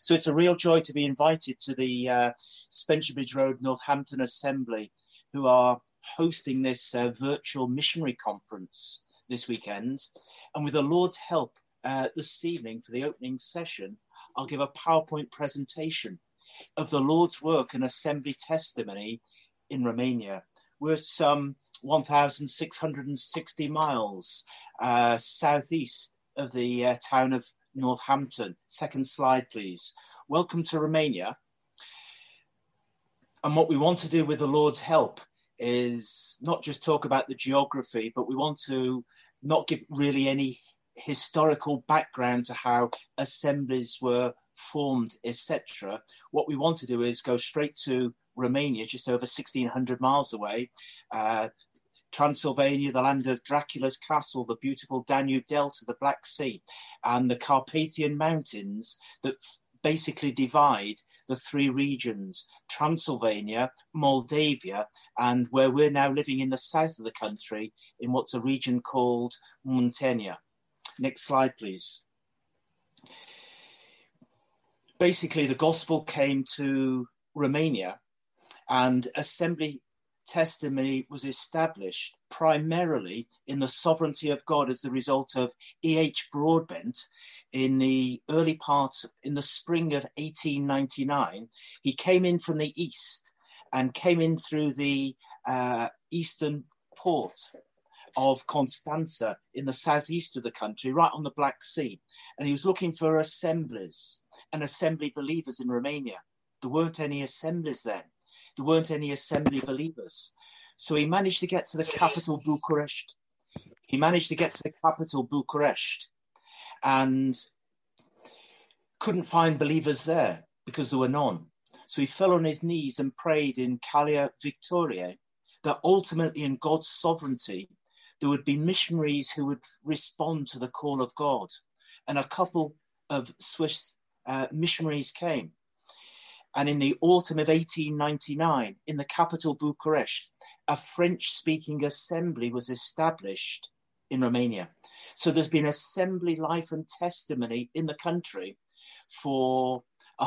So it's a real joy to be invited to the Spencer Bridge Road Northampton Assembly, who are hosting this virtual missionary conference this weekend. And with the Lord's help this evening for the opening session, I'll give a PowerPoint presentation of the Lord's work and assembly testimony in Romania. We're some 1,660 miles southeast of the town of Northampton. Second slide, please. Welcome to Romania. And what we want to do with the Lord's help is not just talk about the geography, but we want to not give really any historical background to how assemblies were formed, etc. What we want to do is go straight to Romania, just over 1,600 miles away. Transylvania, the land of Dracula's castle, the beautiful Danube Delta, the Black Sea, and the Carpathian Mountains that basically divide the three regions, Transylvania, Moldavia, and where we're now living in the south of the country, in what's a region called Muntenia. Next slide, please. Basically, the gospel came to Romania, and assembly testimony was established primarily in the sovereignty of God as the result of E.H. Broadbent in the early part, in the spring of 1899. He came in from the east and came in through the eastern port of Constanța in the southeast of the country, right on the Black Sea. And he was looking for assemblies and assembly believers in Romania. There weren't any assemblies then. There weren't any assembly believers. So he managed to get to the capital, Bucharest. And couldn't find believers there because there were none. So he fell on his knees and prayed in Calia Victoriae that ultimately in God's sovereignty, there would be missionaries who would respond to the call of God. And a couple of Swiss missionaries came. And in the autumn of 1899, in the capital Bucharest, a French-speaking assembly was established in Romania. So there's been assembly life and testimony in the country for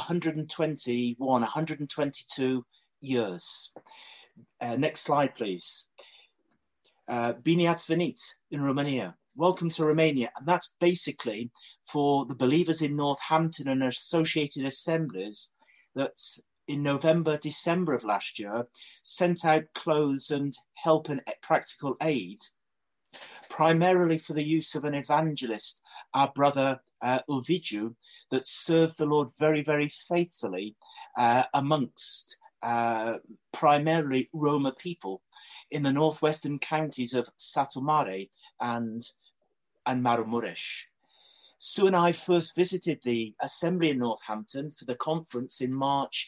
122 years. Next slide, please. Bine ați venit in Romania. Welcome to Romania. And that's basically for the believers in Northampton and associated assemblies that in November, December of last year, sent out clothes and help and practical aid, primarily for the use of an evangelist, our brother Ovidiu, that served the Lord very, very faithfully amongst primarily Roma people in the northwestern counties of Satu Mare and Maramureș. Sue and I first visited the assembly in Northampton for the conference in March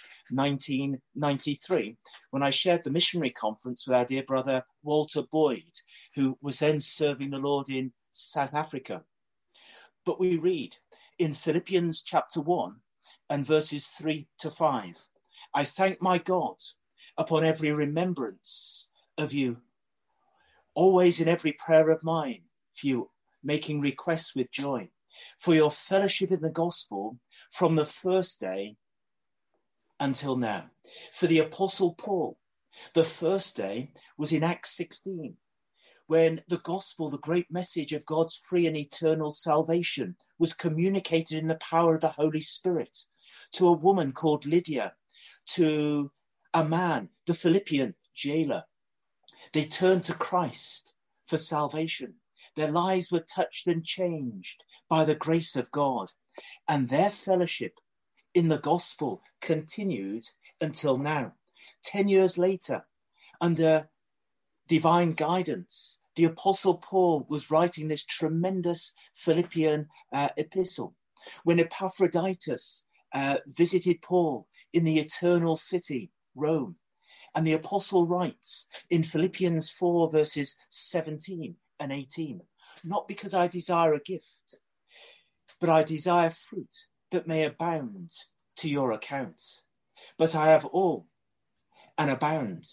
1993, when I shared the missionary conference with our dear brother Walter Boyd, who was then serving the Lord in South Africa. But we read in Philippians chapter 1 and verses 3 to 5, I thank my God upon every remembrance of you, always in every prayer of mine for you, making requests with joy, for your fellowship in the gospel from the first day until now. For the Apostle Paul, the first day was in Acts 16, when the gospel, the great message of God's free and eternal salvation, was communicated in the power of the Holy Spirit to a woman called Lydia, to a man, the Philippian jailer. They turned to Christ for salvation. Their lives were touched and changed by the grace of God, and their fellowship in the gospel continued until now. 10 years later, under divine guidance, the Apostle Paul was writing this tremendous Philippian epistle. When Epaphroditus visited Paul in the eternal city, Rome, and the Apostle writes in Philippians 4 verses 17 and 18, not because I desire a gift, but I desire fruit that may abound to your account. But I have all and abound.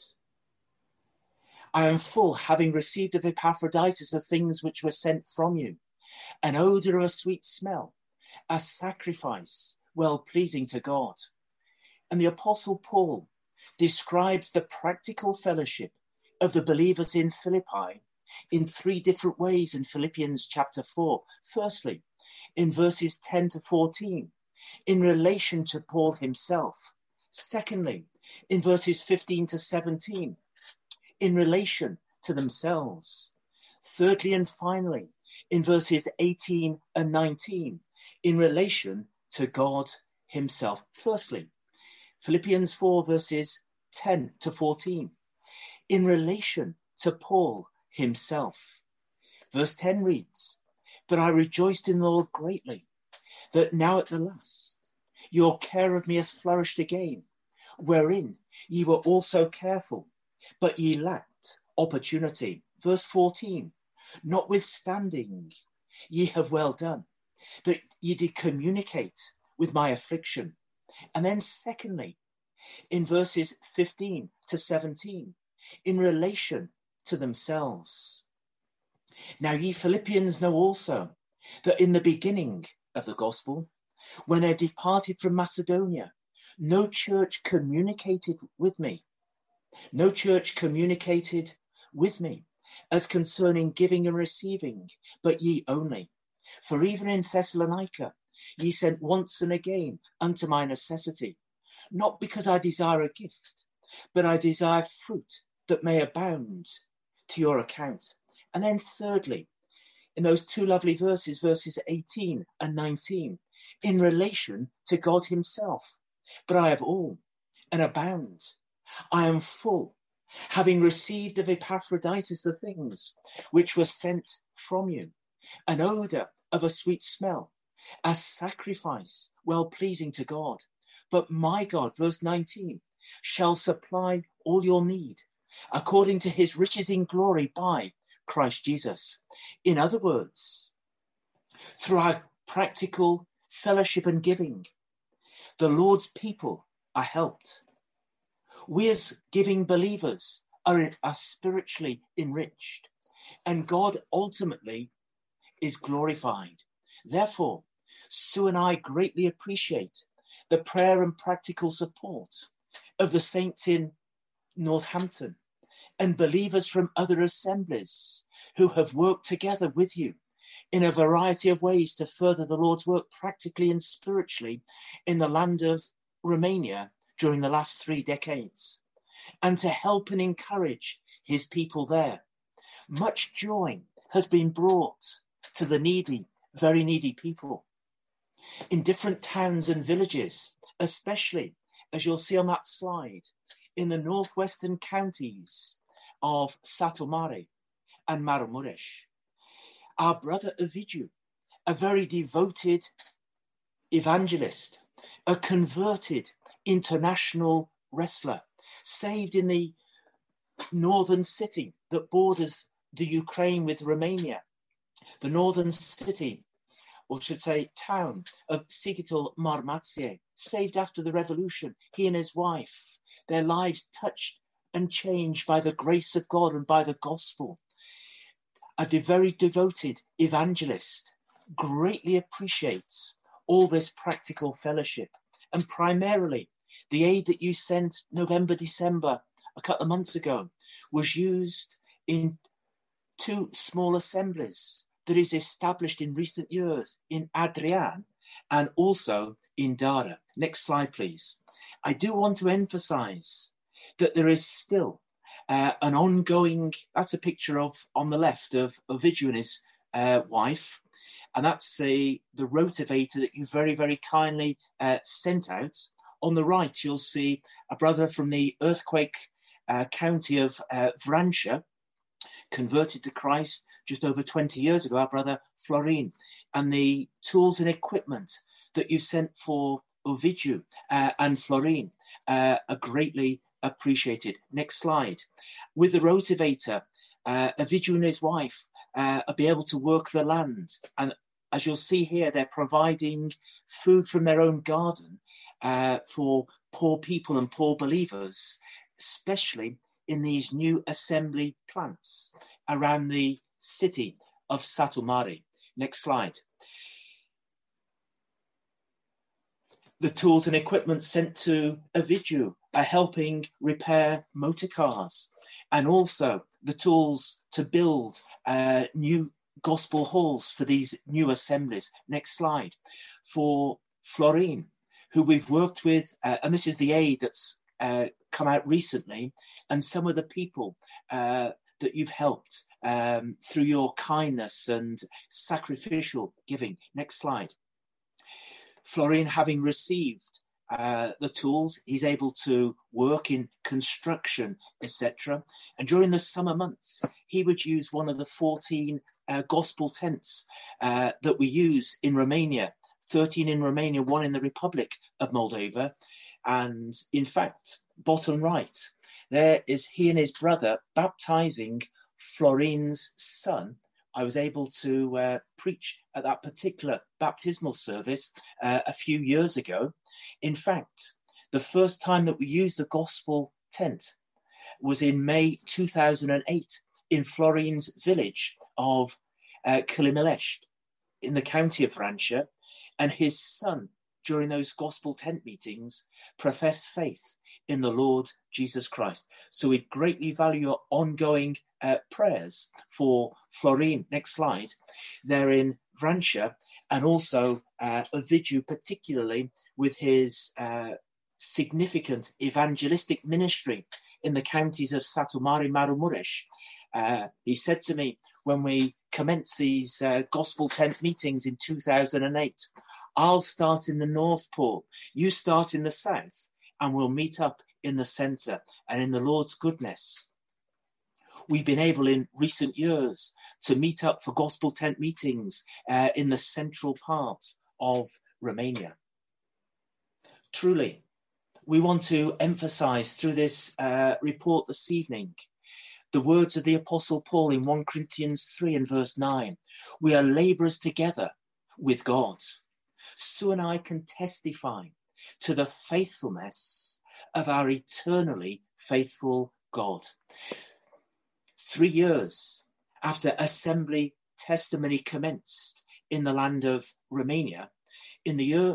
I am full, having received of Epaphroditus the things which were sent from you, an odour of a sweet smell, a sacrifice well-pleasing to God. And the Apostle Paul describes the practical fellowship of the believers in Philippi in three different ways in Philippians chapter 4. Firstly, in verses 10 to 14, in relation to Paul himself. Secondly, in verses 15 to 17, in relation to themselves. Thirdly and finally, in verses 18 and 19, in relation to God himself. Firstly, Philippians 4 verses 10 to 14, in relation to Paul himself. Verse 10 reads, "But I rejoiced in the Lord greatly, that now at the last your care of me hath flourished again, wherein ye were also careful, but ye lacked opportunity." Verse 14, "Notwithstanding, ye have well done, that ye did communicate with my affliction." And then secondly, in verses 15 to 17, in relation to themselves. "Now ye Philippians know also that in the beginning of the gospel, when I departed from Macedonia, no church communicated with me as concerning giving and receiving, but ye only. For even in Thessalonica ye sent once and again unto my necessity, not because I desire a gift, but I desire fruit that may abound to your account." And then thirdly, in those two lovely verses 18 and 19, in relation to God himself. "But I have all and abound. I am full, having received of Epaphroditus the things which were sent from you, an odour of a sweet smell, a sacrifice well-pleasing to God. But my God," verse 19, "shall supply all your need according to his riches in glory by Christ Jesus." In other words, through our practical fellowship and giving, the Lord's people are helped. We as giving believers are spiritually enriched, and God ultimately is glorified. Therefore, Sue and I greatly appreciate the prayer and practical support of the saints in Northampton and believers from other assemblies who have worked together with you in a variety of ways to further the Lord's work practically and spiritually in the land of Romania during the last 3 decades, and to help and encourage his people there. Much joy has been brought to the needy, very needy people in different towns and villages, especially, as you'll see on that slide, in the northwestern counties of Satu Mare and Maramuresh. Our brother Ovidiu, a very devoted evangelist, a converted international wrestler, saved in the northern city that borders the Ukraine with Romania, the northern city, or should say town, of Sighitul Marmației, saved after the revolution. He and his wife, their lives touched and changed by the grace of God and by the gospel. A very devoted evangelist greatly appreciates all this practical fellowship, and primarily the aid that you sent November, December, a couple of months ago, was used in 2 small assemblies that is established in recent years in Adrian and also in Dara. Next slide, please. I do want to emphasize that there is still an ongoing, that's a picture of, on the left, of Ovidiu and his wife, and that's the rotavator that you very, very kindly sent out. On the right, you'll see a brother from the earthquake county of Vrancea, converted to Christ just over 20 years ago, our brother Florin, and the tools and equipment that you sent for Ovidiu and Florin are greatly appreciated. Next slide. With the rotavator, Ovidiu and his wife will be able to work the land, and as you'll see here, they're providing food from their own garden for poor people and poor believers, especially in these new assembly plants around the city of Satu Mare. Next slide. The tools and equipment sent to Ovidiu are helping repair motor cars, and also the tools to build new gospel halls for these new assemblies. Next slide. For Florin, who we've worked with, and this is the aid that's come out recently, and some of the people that you've helped through your kindness and sacrificial giving. Next slide. Florin, having received the tools, he's able to work in construction, etc. And during the summer months, he would use one of the 14 gospel tents that we use in Romania, 13 in Romania, 1 in the Republic of Moldova. And in fact, bottom right, there is he and his brother baptizing Florin's son. I was able to preach at that particular baptismal service a few years ago. In fact, the first time that we used the gospel tent was in May 2008 in Florin's village of Kilimilești in the county of Vrancea, and his son, during those gospel tent meetings, professed faith in the Lord Jesus Christ. So we greatly value your ongoing prayers for Florin. Next slide. They're in Vrancea, and also Ovidiu, particularly with his significant evangelistic ministry in the counties of Satu Mare, Maramureș. He said to me when we commenced these gospel tent meetings in 2008, I'll start in the North Pole, you start in the South, and we'll meet up in the centre. And in the Lord's goodness, we've been able in recent years to meet up for gospel tent meetings in the central part of Romania. Truly, we want to emphasize through this report this evening the words of the Apostle Paul in 1 Corinthians 3 and verse 9. We are labourers together with God. Sue and I can testify to the faithfulness of our eternally faithful God. 3 years after Assembly Testimony commenced in the land of Romania, in the year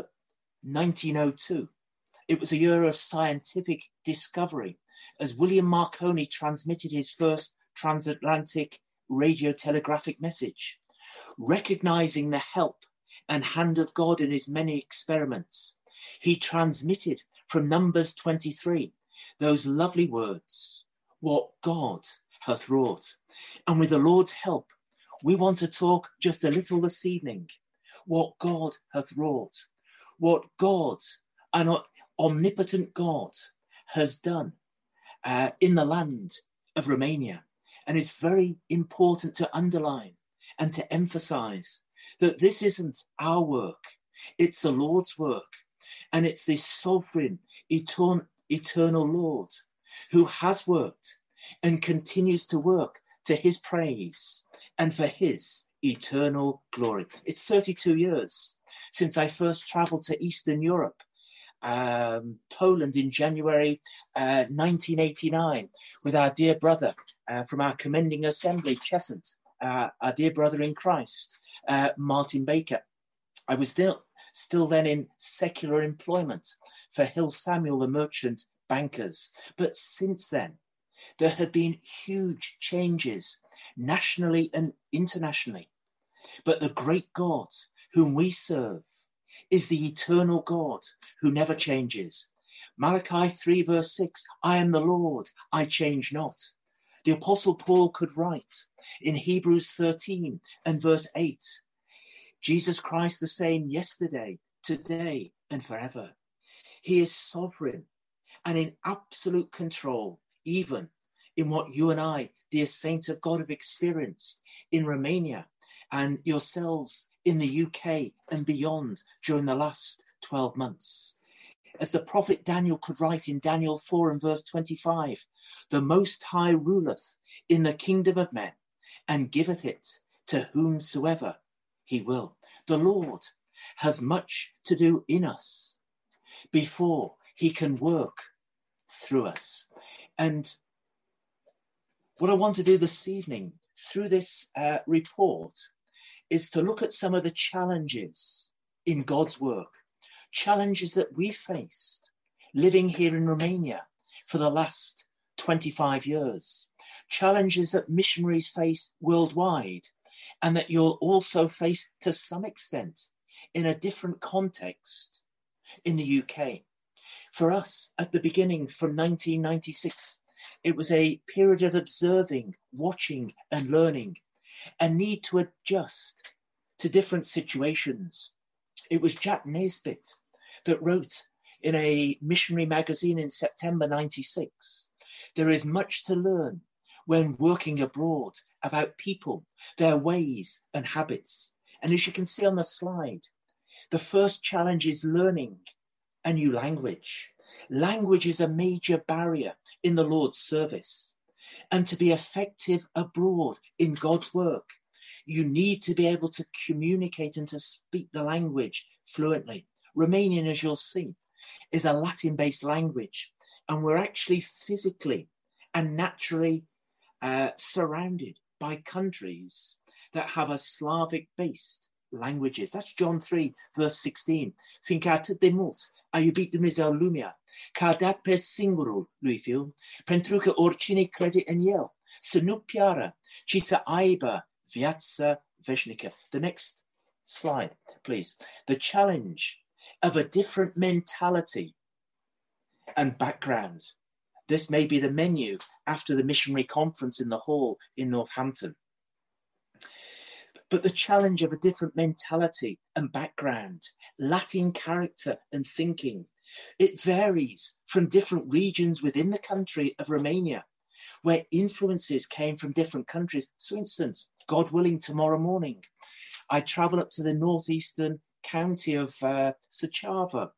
1902, it was a year of scientific discovery as William Marconi transmitted his first transatlantic radiotelegraphic message, recognizing the help and hand of God in his many experiments. He transmitted from Numbers 23 those lovely words, what God hath wrought. And with the Lord's help, we want to talk just a little this evening, what God hath wrought, what God, an omnipotent God, has done in the land of Romania. And it's very important to underline and to emphasize that this isn't our work, it's the Lord's work. And it's this sovereign, eternal Lord who has worked and continues to work to his praise and for his eternal glory. It's 32 years since I first traveled to Eastern Europe, Poland in January 1989 with our dear brother from our commending assembly, Chesant, our dear brother in Christ, Martin Baker. I was still then in secular employment for Hill Samuel, the merchant bankers. But since then, there have been huge changes nationally and internationally. But the great God whom we serve is the eternal God who never changes. Malachi 3 verse 6, I am the Lord, I change not. The Apostle Paul could write in Hebrews 13 and verse 8, Jesus Christ the same yesterday, today, and forever. He is sovereign and in absolute control, even in what you and I, dear saints of God, have experienced in Romania and yourselves in the UK and beyond during the last 12 months. As the prophet Daniel could write in Daniel 4 and verse 25, the Most High ruleth in the kingdom of men and giveth it to whomsoever he will. The Lord has much to do in us before he can work through us. And what I want to do this evening through this report is to look at some of the challenges in God's work, challenges that we faced living here in Romania for the last 25 years, challenges that missionaries face worldwide, and that you'll also face to some extent in a different context in the UK. For us, at the beginning from 1996, it was a period of observing, watching and learning, a need to adjust to different situations. It was Jack Naisbitt that wrote in a missionary magazine in September 96, there is much to learn when working abroad about people, their ways and habits. And as you can see on the slide, the first challenge is learning a new language. Language is a major barrier in the Lord's service. And to be effective abroad in God's work, you need to be able to communicate and to speak the language fluently. Romanian, as you'll see, is a Latin-based language, and we're actually physically and naturally surrounded by countries that have a Slavic-based languages. That's John 3, verse 16. Fiindcă atât de mult a iubit Dumnezeu lumea, că a dat pe singurul lui Fiul, pentru că oricine crede în El să nu piară, ci să aibă viață veșnică. The next slide, please. The challenge of a different mentality and background. This may be the menu after the missionary conference in the hall in Northampton. But the challenge of a different mentality and background, Latin character and thinking, it varies from different regions within the country of Romania, where influences came from different countries. For instance, God willing, tomorrow morning, I travel up to the northeastern county of Suceava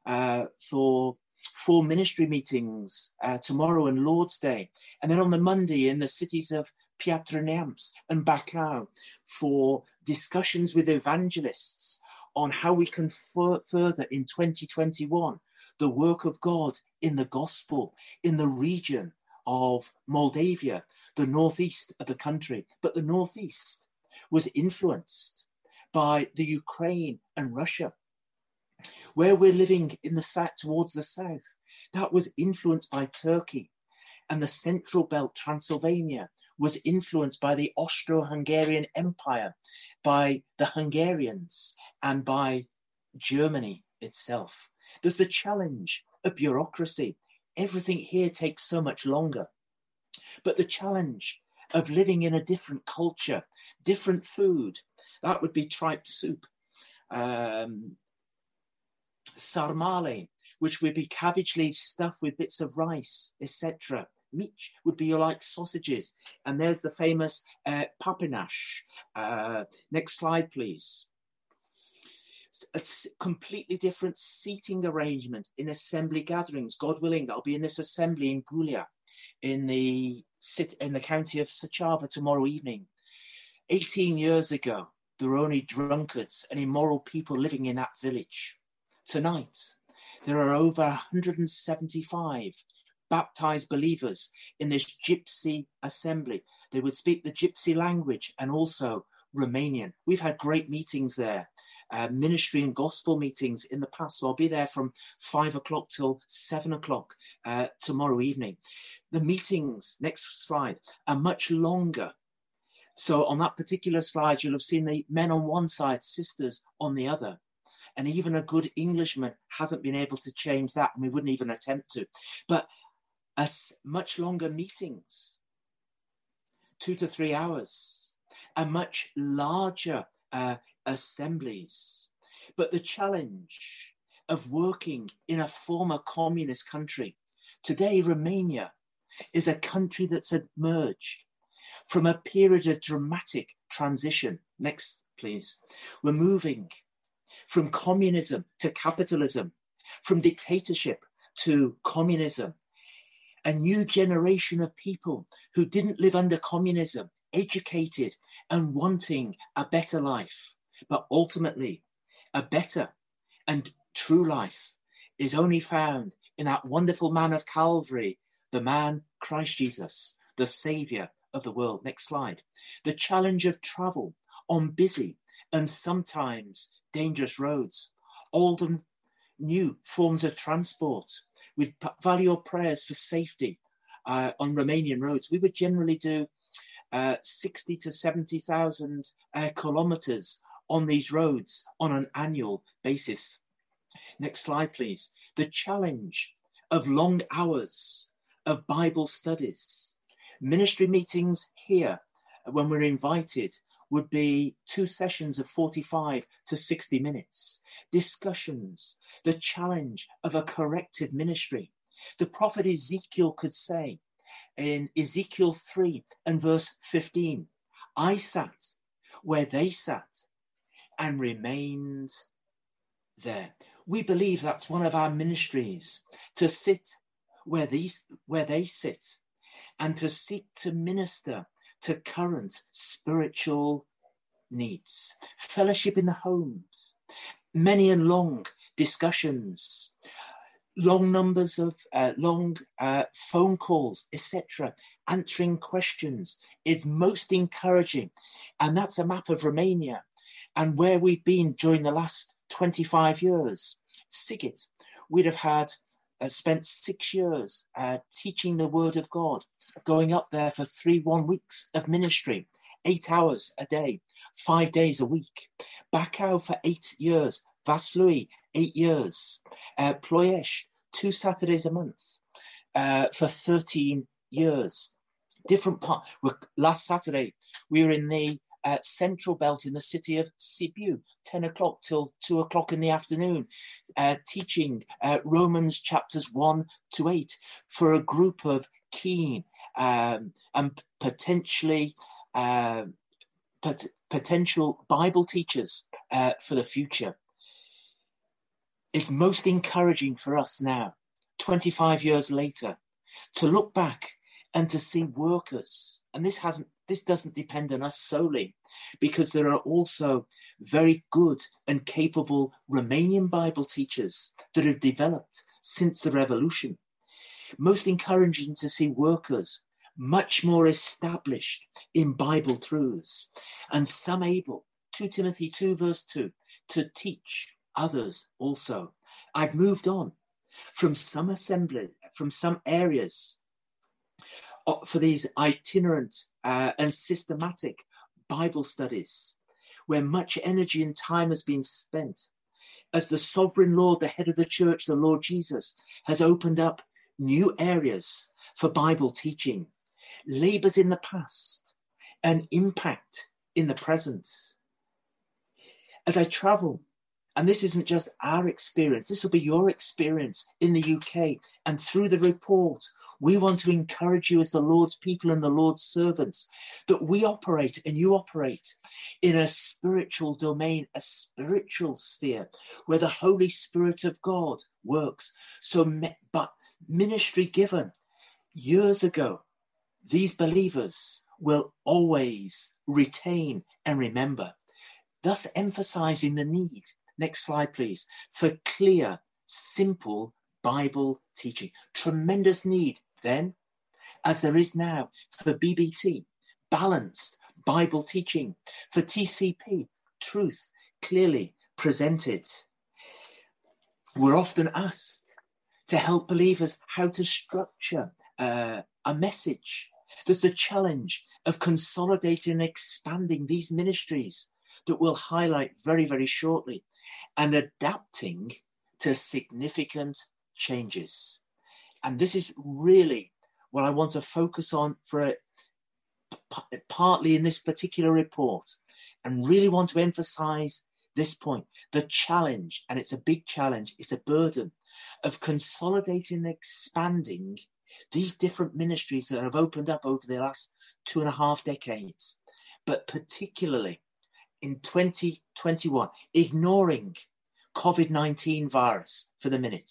for 4 ministry meetings tomorrow and Lord's Day. And then on the Monday in the cities of Piatra Neamț and Bacău for discussions with evangelists on how we can further in 2021 the work of God in the gospel in the region of Moldavia, the northeast of the country. But the northeast was influenced by the Ukraine and Russia. Where we're living in the south, towards the south, that was influenced by Turkey. And the central belt, Transylvania, was influenced by the Austro-Hungarian Empire, by the Hungarians, and by Germany itself. There's the challenge of bureaucracy. Everything here takes so much longer. But the challenge of living in a different culture, different food, that would be tripe soup, sarmale, which would be cabbage leaf stuffed with bits of rice, etc. Mici would be like sausages. And there's the famous papinash. Next slide, please. It's a completely different seating arrangement in assembly gatherings. God willing, I'll be in this assembly in Gulia in the county of Suceava tomorrow evening. 18 years ago, there were only drunkards and immoral people living in that village. Tonight, there are over 175 baptized believers in this gypsy assembly. They would speak the gypsy language and also Romanian. We've had great meetings there, ministry and gospel meetings in the past. So I'll be there from 5 o'clock till 7 o'clock tomorrow evening. The meetings, next slide, are much longer. So on that particular slide, you'll have seen the men on one side, sisters on the other. And even a good Englishman hasn't been able to change that, and we wouldn't even attempt to. But much longer meetings, 2 to 3 hours, and much larger assemblies. But the challenge of working in a former communist country. Today, Romania is a country that's emerged from a period of dramatic transition. Next, please. We're moving from communism to capitalism, from dictatorship to communism. A new generation of people who didn't live under communism, educated and wanting a better life. But ultimately, a better and true life is only found in that wonderful man of Calvary, the man Christ Jesus, the Saviour of the world. Next slide. The challenge of travel on busy and sometimes dangerous roads. Oldham new forms of transport. We value our prayers for safety on Romanian roads. We would generally do 60 to 70,000 kilometers on these roads on an annual basis. Next slide, please. The challenge of long hours of Bible studies. Ministry meetings here, when we're invited, would be 2 sessions of 45 to 60 minutes. Discussions, the challenge of a corrected ministry. The prophet Ezekiel could say in Ezekiel 3 and verse 15, I sat where they sat and remained there. We believe that's one of our ministries, to sit where they sit and to seek to minister to current spiritual needs. Fellowship in the homes, many and long discussions, long numbers of phone calls, etc., answering questions is most encouraging. And that's a map of Romania and where we've been during the last 25 years. Sighet, we'd have had spent 6 years teaching the word of God, going up there for 1 weeks of ministry, 8 hours a day, 5 days a week. Bacau for 8 years, Vaslui 8 years, Ploiești 2 Saturdays a month for 13 years. Different part. Last Saturday we were in the central belt in the city of Sibiu, 10 o'clock till 2 o'clock in the afternoon, teaching Romans chapters 1 to 8 for a group of keen and potential Bible teachers for the future. It's most encouraging for us now, 25 years later, to look back and to see workers. And this doesn't depend on us solely, because there are also very good and capable Romanian Bible teachers that have developed since the revolution. Most encouraging to see workers much more established in Bible truths, and some able, 2 Timothy 2 verse 2, to teach others also. I've moved on from some assembly, from some areas for these itinerant and systematic Bible studies, where much energy and time has been spent, as the sovereign Lord, the head of the church, the Lord Jesus, has opened up new areas for Bible teaching, labors in the past, and impact in the present. As I travel, and this isn't just our experience, this will be your experience in the UK, and through the report, we want to encourage you as the Lord's people and the Lord's servants, that we operate and you operate in a spiritual domain, a spiritual sphere, where the Holy Spirit of God works. But ministry given years ago, these believers will always retain and remember, thus emphasizing the need, next slide please, for clear, simple Bible teaching. Tremendous need then, as there is now, for BBT, balanced Bible teaching, for TCP, truth clearly presented. We're often asked to help believers how to structure a message. There's the challenge of consolidating and expanding these ministries that we'll highlight very, very shortly, and adapting to significant changes. And this is really what I want to focus on for partly in this particular report, and really want to emphasize this point, the challenge, and it's a big challenge, it's a burden, of consolidating and expanding these different ministries that have opened up over the last 2.5 decades, but particularly in 2021, ignoring COVID-19 virus for the minute,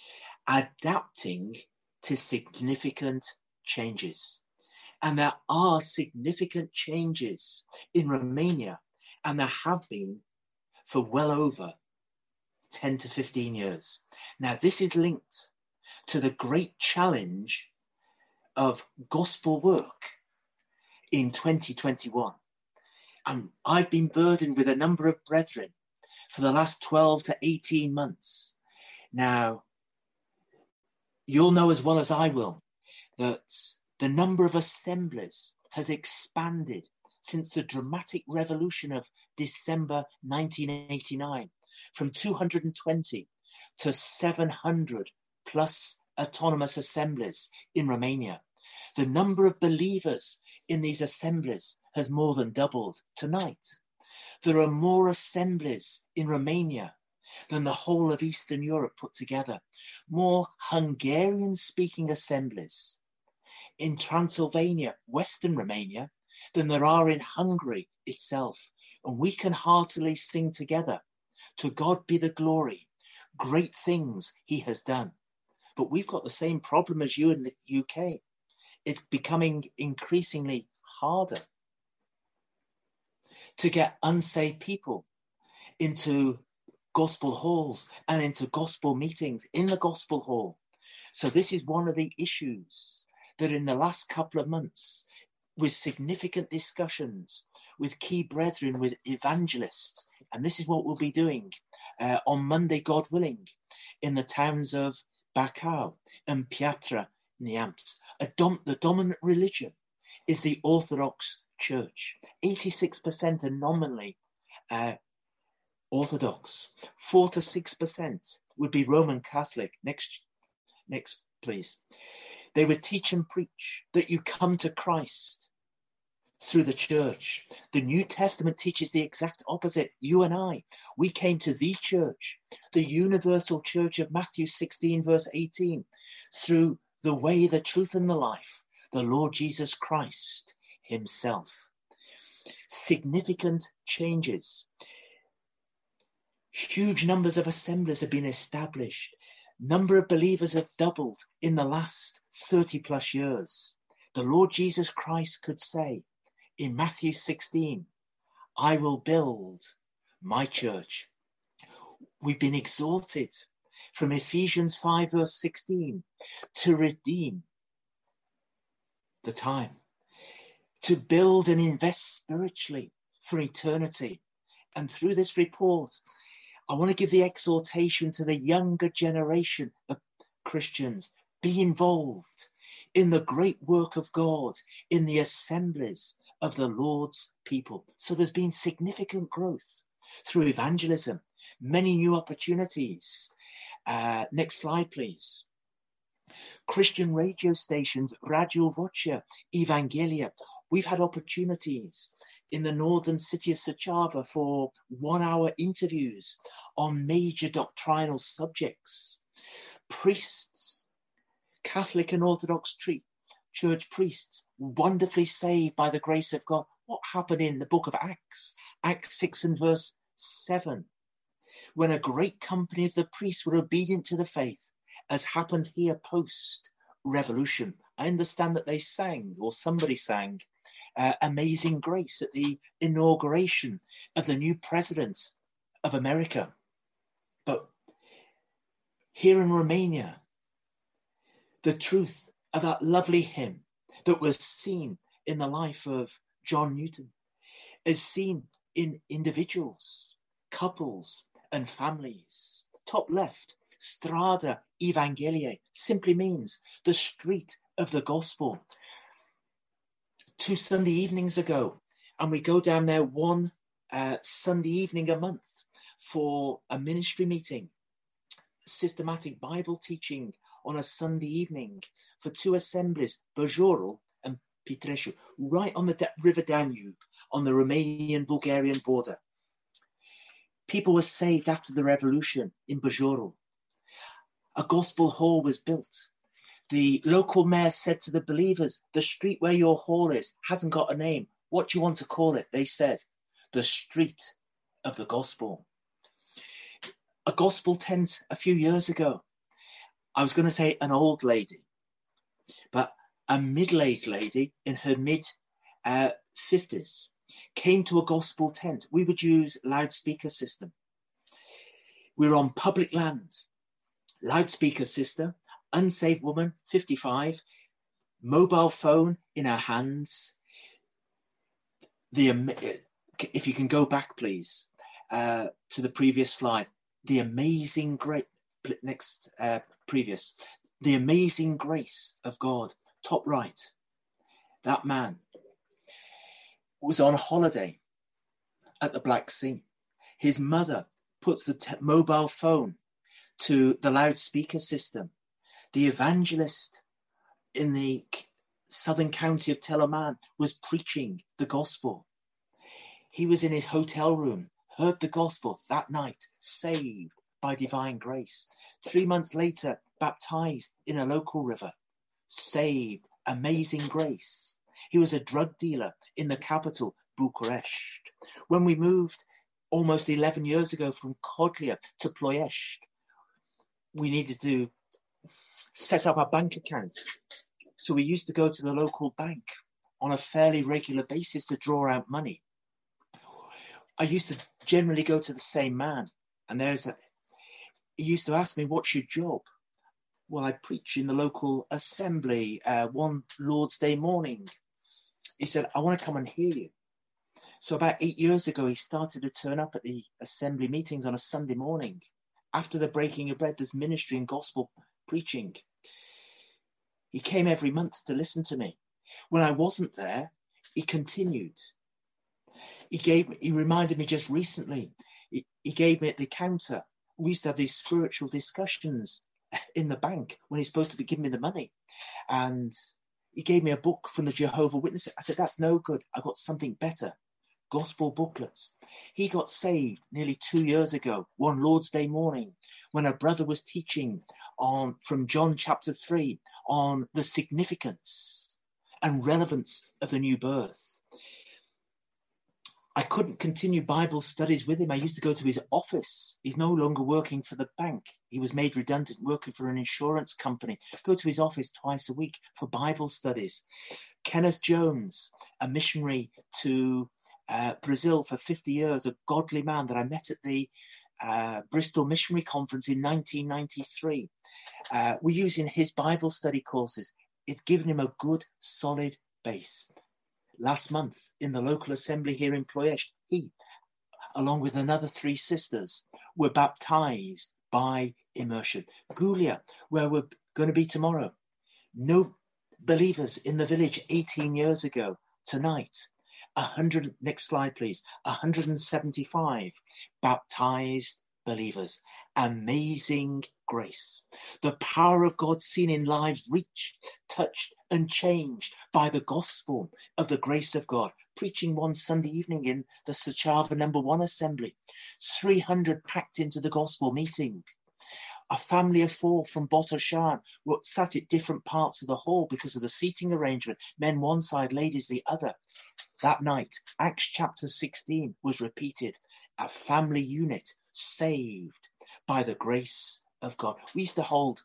adapting to significant changes. And there are significant changes in Romania, and there have been for well over 10 to 15 years. Now, this is linked to the great challenge of gospel work in 2021. And I've been burdened with a number of brethren for the last 12 to 18 months, Now, you'll know as well as I will that the number of assemblies has expanded since the dramatic revolution of December 1989, from 220 to 700 plus autonomous assemblies in Romania. The number of believers in these assemblies has more than doubled. Tonight, there are more assemblies in Romania than the whole of Eastern Europe put together. More Hungarian-speaking assemblies in Transylvania, Western Romania, than there are in Hungary itself. And we can heartily sing together, "To God be the glory, great things he has done." But we've got the same problem as you in the UK. It's becoming increasingly harder to get unsaved people into gospel halls and into gospel meetings in the gospel hall. So this is one of the issues that in the last couple of months, with significant discussions with key brethren, with evangelists, and this is what we'll be doing on Monday, God willing, in the towns of Bacău and Piatra Neamț. The dominant religion is the Orthodox Church. 86% are nominally Orthodox. 4 to 6% would be Roman Catholic. Next, please. They would teach and preach that you come to Christ through the church. The New Testament teaches the exact opposite. You and I, we came to the church, the universal church of Matthew 16, verse 18, through the way, the truth, and the life, the Lord Jesus Christ himself. Significant changes. Huge numbers of assemblies have been established. Number of believers have doubled in the last 30 plus years. The Lord Jesus Christ could say in Matthew 16, "I will build my church." We've been exhorted from Ephesians 5 verse 16 to redeem the time, to build and invest spiritually for eternity. And through this report, I want to give the exhortation to the younger generation of Christians. Be involved in the great work of God, in the assemblies of the Lord's people. So there's been significant growth through evangelism, many new opportunities. Next slide, please. Christian radio stations, Radio Vocea, Evanghelia. We've had opportunities in the northern city of Suceava for 1-hour interviews on major doctrinal subjects. Priests, Catholic and Orthodox church priests, wonderfully saved by the grace of God. What happened in the book of Acts? Acts 6 and verse 7. When a great company of the priests were obedient to the faith, as happened here post-revolution. I understand that they sang, or somebody sang, Amazing Grace at the inauguration of the new president of America. But here in Romania, the truth of that lovely hymn that was seen in the life of John Newton is seen in individuals, couples, and families. Top left, Strada Evangheliae simply means the street of the gospel. 2 Sunday evenings ago, and we go down there one Sunday evening a month for a ministry meeting, systematic Bible teaching on a Sunday evening for 2 assemblies, Bajorul and Pitreșu, right on the River Danube, on the Romanian-Bulgarian border. People were saved after the revolution in Bajorul. A gospel hall was built. The local mayor said to the believers, "The street where your hall is hasn't got a name. What do you want to call it?" They said, "The street of the gospel." A gospel tent a few years ago. I was going to say an old lady, but a middle-aged lady in her mid-50s came to a gospel tent. We would use loudspeaker system. We were on public land. Loudspeaker system, unsaved woman, 55, mobile phone in her hands. If you can go back, please, to the previous slide. The amazing grace. next, previous. The amazing grace of God, top right. That man was on holiday at the Black Sea. His mother puts the mobile phone to the loudspeaker system. The evangelist in the southern county of Tel Aviv was preaching the gospel. He was in his hotel room, heard the gospel that night, saved by divine grace. 3 months later, baptized in a local river, saved, amazing grace. He was a drug dealer in the capital, Bucharest. When we moved almost 11 years ago from Kodlia to Ploiești, we needed to set up our bank account. So we used to go to the local bank on a fairly regular basis to draw out money. I used to generally go to the same man, and he used to ask me, what's your job? Well, I preach in the local assembly one Lord's Day morning. He said, I want to come and hear you. So about 8 years ago, he started to turn up at the assembly meetings on a Sunday morning. After the breaking of bread, there's ministry and gospel preaching. He came every month to listen to me. When I wasn't there, he continued. He reminded me just recently, he gave me at the counter. We used to have these spiritual discussions in the bank when he's supposed to be giving me the money. And he gave me a book from the Jehovah's Witnesses. I said, that's no good. I've got something better. Gospel booklets. He got saved nearly 2 years ago, one Lord's Day morning, when a brother was teaching from John chapter 3 on the significance and relevance of the new birth. I couldn't continue Bible studies with him. I used to go to his office. He's no longer working for the bank. He was made redundant, working for an insurance company. Go to his office twice a week for Bible studies. Kenneth Jones, a missionary to Brazil for 50 years, a godly man that I met at the Bristol Missionary Conference in 1993. We're using his Bible study courses. It's given him a good, solid base. Last month, in the local assembly here in Ploiești, he, along with another 3 sisters, were baptized by immersion. Gulia, where we're going to be tomorrow. No believers in the village 18 years ago. Tonight, 100, next slide please, 175 baptized believers. Amazing grace. The power of God seen in lives reached, touched and changed by the gospel of the grace of God. Preaching one Sunday evening in the Suceava number 1 assembly. 300 packed into the gospel meeting. A family of 4 from Botoșani were sat at different parts of the hall because of the seating arrangement. Men one side, ladies the other. That night, Acts chapter 16 was repeated. A family unit saved by the grace of God. We used to hold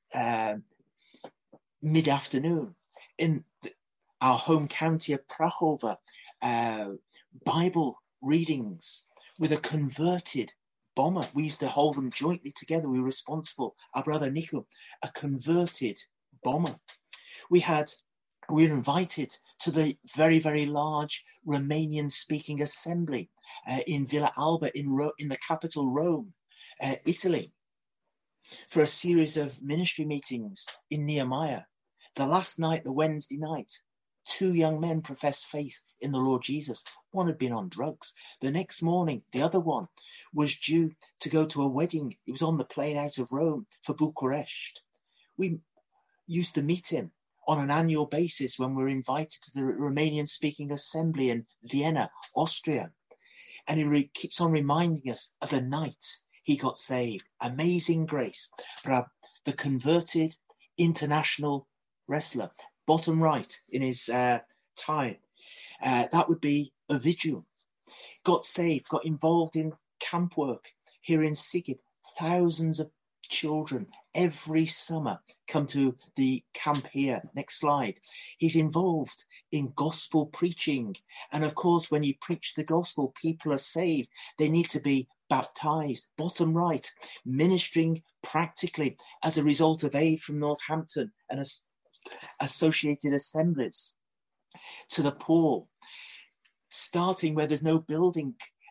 mid-afternoon in our home county of Prahova, Bible readings with a converted bomber. We used to hold them jointly together. We were responsible. Our brother Nico, a converted bomber. We were invited to the very, very large Romanian-speaking assembly in Villa Alba in the capital, Rome, Italy, for a series of ministry meetings in Nehemiah. The last night, the Wednesday night, 2 young men professed faith in the Lord Jesus. One had been on drugs. The next morning, the other one was due to go to a wedding. He was on the plane out of Rome for Bucharest. We used to meet him on an annual basis when we were invited to the Romanian-speaking assembly in Vienna, Austria. And he keeps on reminding us of the night he got saved. Amazing grace. The converted international wrestler, bottom right in his tie, that would be Ovidiu. Got saved, got involved in camp work here in Sigid. Thousands of children every summer come to the camp here. Next slide. He's involved in gospel preaching. And of course, when you preach the gospel, people are saved. They need to be baptized. Bottom right, ministering practically as a result of aid from Northampton and associated assemblies to the poor, starting where there's no building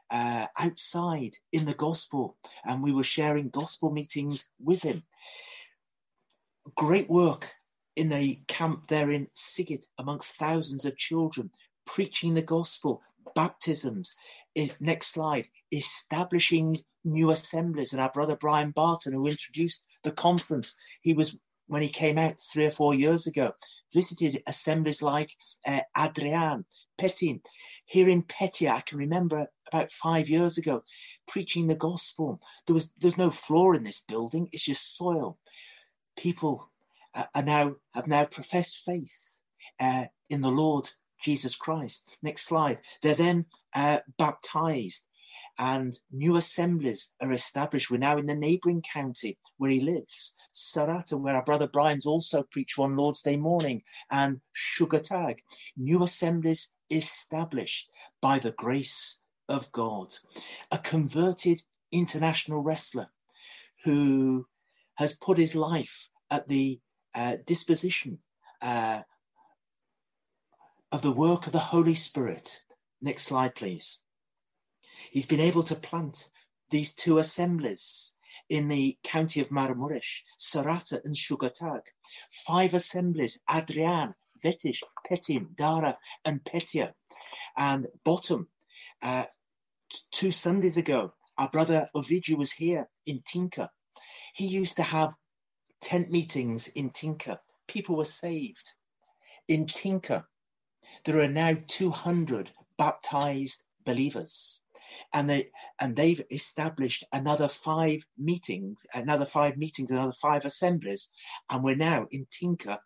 outside in the gospel, and we were sharing gospel meetings with him. Great work in the camp there in Sighet amongst thousands of children, preaching the gospel, baptisms. Next slide, establishing new assemblies. And our brother Brian Barton, who introduced the conference, when he came out 3 or 4 years ago, visited assemblies like Adrian, Petin. Here in Petia, I can remember about 5 years ago, preaching the gospel. There's no floor in this building, it's just soil. People have now professed faith in the Lord Jesus Christ. Next slide. They're then baptized, and new assemblies are established. We're now in the neighbouring county where he lives, Sarata, where our brother Brian's also preached one Lord's Day morning, and Shugatag. New assemblies established by the grace of God. A converted international wrestler who has put his life at the disposition of the work of the Holy Spirit. Next slide, please. He's been able to plant these 2 assemblies in the county of Maramuresh, Sarata and Shugatag. 5 assemblies, Adrian, Vetish, Petin, Dara and Petia. And bottom, 2 Sundays ago, our brother Ovidiu was here in Tinka. He used to have tent meetings in Tinka. People were saved. In Tinka, there are now 200 baptized believers. And they've established another 5 meetings, another 5 assemblies. And we're now in Tinka,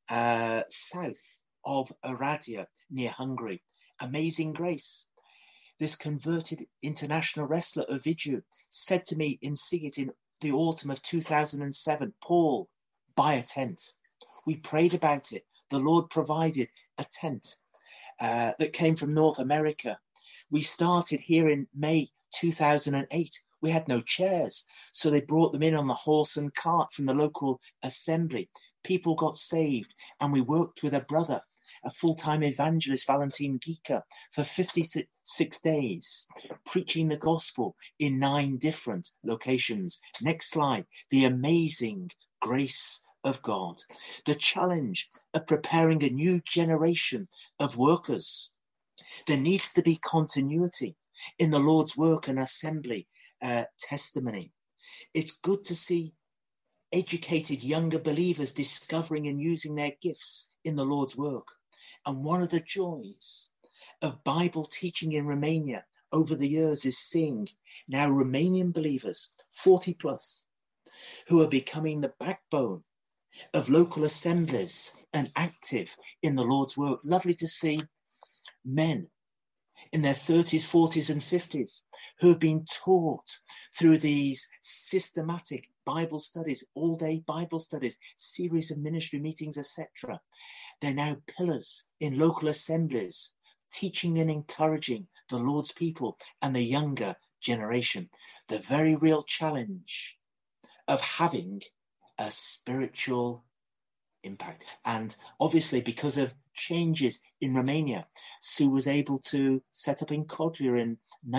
south of Aradia, near Hungary. Amazing grace. This converted international wrestler, Ovidiu, said to me in Sighet in the autumn of 2007, Paul, buy a tent. We prayed about it. The Lord provided a tent that came from North America. We started here in May 2008. We had no chairs, so they brought them in on the horse and cart from the local assembly. People got saved, and we worked with a brother, a full-time evangelist, Valentin Gika, for 56 days, preaching the gospel in 9 different locations. Next slide. The amazing grace of God. The challenge of preparing a new generation of workers. There needs to be continuity in the Lord's work and assembly testimony. It's good to see educated younger believers discovering and using their gifts in the Lord's work. And one of the joys of Bible teaching in Romania over the years is seeing now Romanian believers, 40 plus, who are becoming the backbone of local assemblies and active in the Lord's work. Lovely to see men in their 30s, 40s and 50s who have been taught through these systematic Bible studies, all-day Bible studies, series of ministry meetings, etc. They're now pillars in local assemblies, teaching and encouraging the Lord's people and the younger generation. The very real challenge of having a spiritual impact. And obviously, because of changes in Romania, Sue was able to set up in Codlia in